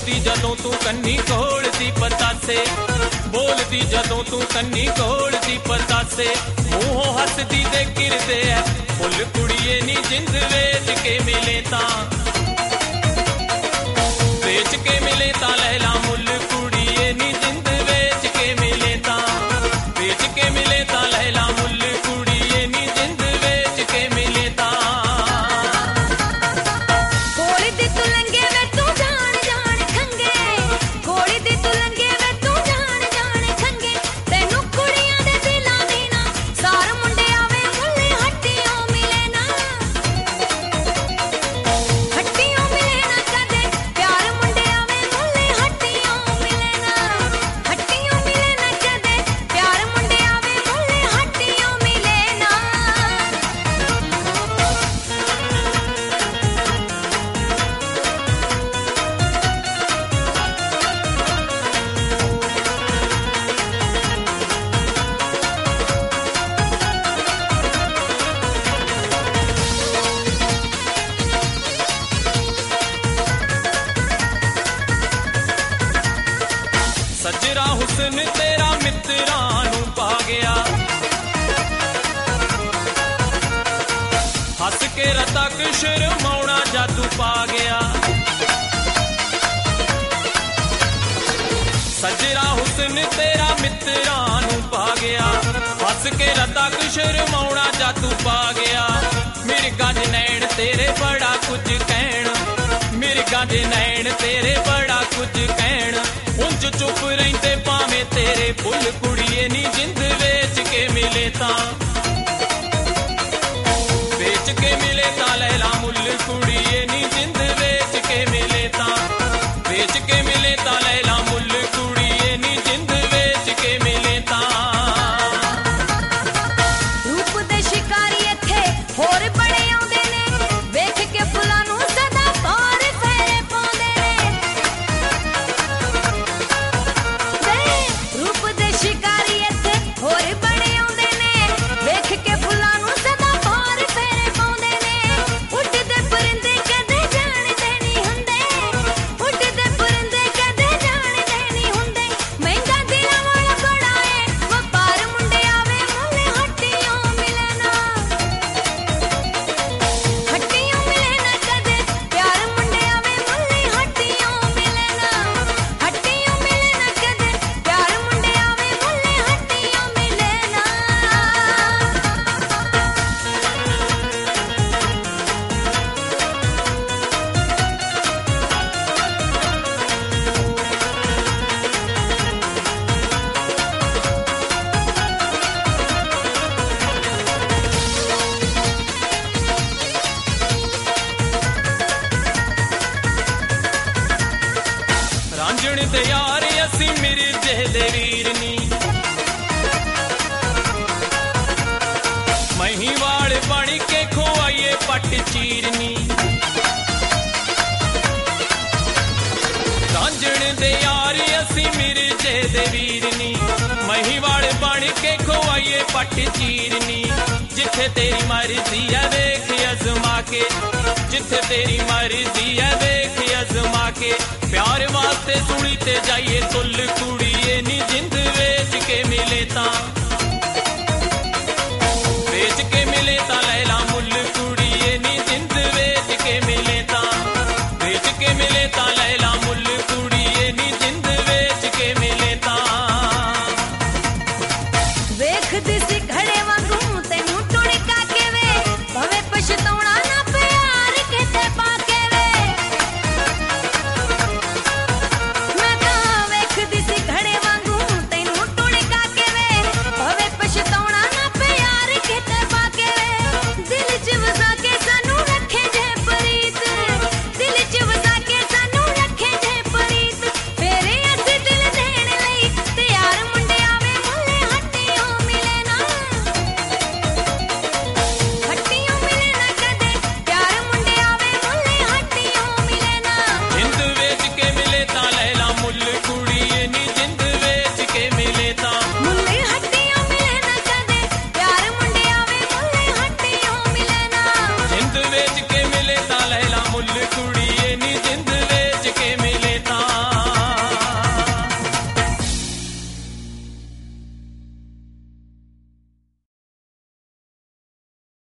बोलदी जदों तू कन्नी खोलदी पतासे, बोलदी जदों तू कन्नी खोलदी पतासे, मूहों हसदी दे गिरदे है फुल कुड़िए नी जिंद वेच के मिले तां, वेच के मिले तां लैला मुल कुड़िए नी जिंद वेच के मिले तां, वेच के मिले तां लैला मुल कुड़िए नी जिंद वेच के मिले तां। कोड़ी दी तू लंगे वे तू जान जान खंगे, कोड़ी दी तू लंगे वे तू जान जान खंगे, तैनू कुड़ियां दे दिलां दी ना सार मुंडे आवे मुल्ले हट्टियों मिले ना, हट्टियों मिले ना कदे प्यार मुंडे आवे मुल्ले हट्टियों मिले ना, हट्टियों मिले ना कदे प्यार मुंडे आवे मुल्ले हट्टियों मिले ना। सजरा हुस्न तेरा मित्रां नू पा गया, हस के रतक शर्माउणा जादू पा गया, सजरा हुस्न तेरा मित्रां नू पा गया, हस के रतक शर्माउणा जादू पा गया, मिर्गा दे नैण तेरे बड़ा कुछ कहण, मिर्गा दे नैण तेरे बड़ा कुछ कहण, उंज चुप रहिंदे भावें तेरे फुल कुड़िए नी जिंद वेच के मिले तां, वेच के मिले तां लैला मुल कुड़िए नी जिंद वेच के मिले तां, वेच के मिले तां लैला मुल कुड़िए नी जिंद वेच के मिले तां। रूप दे शिकारी इत्थे होर बड़े आउंदे ने, वेख के फुल्लां नूं सदा पार फेरे पाउंदे ने, रूप दे शिकारी इत्थे होर बड़े आउंदे ने, वेख के फुल्लां नूं सदा पार फेरे पाउंदे ने, उड्डदे परिंदे कदे जाणदे नहीं हुंदे, उड्डदे परिंदे कदे जाणदे नहीं हुंदे, महंगा दिलां वाला बड़ा ए वपार मुंडे आवे मुल्ले हट्टियों मिले ना, हट्टियों मिले ना कदे प्यार मुंडे आवे मुल्ले हट्टियों मिले ना, हट्टियों मिले ना कदे प्यार मुंडे आवे मुल्ले हट्टियों मिले ना। रांझण दे यार असी मिर्जे दे वीर नी, महीवाड़ बन के खोआइए पट चीरनी, रांझण दे यार असी मिर्जे दे वीर नी, महीवाड़ बन के खोआइए पट चीरनी, जिथे तेरी मर्जी है देख अजमा के, जिथे तेरी मर्जी है देख अजमा के, प्यार वास्ते सुनी ते जाइए तुल कुड़ी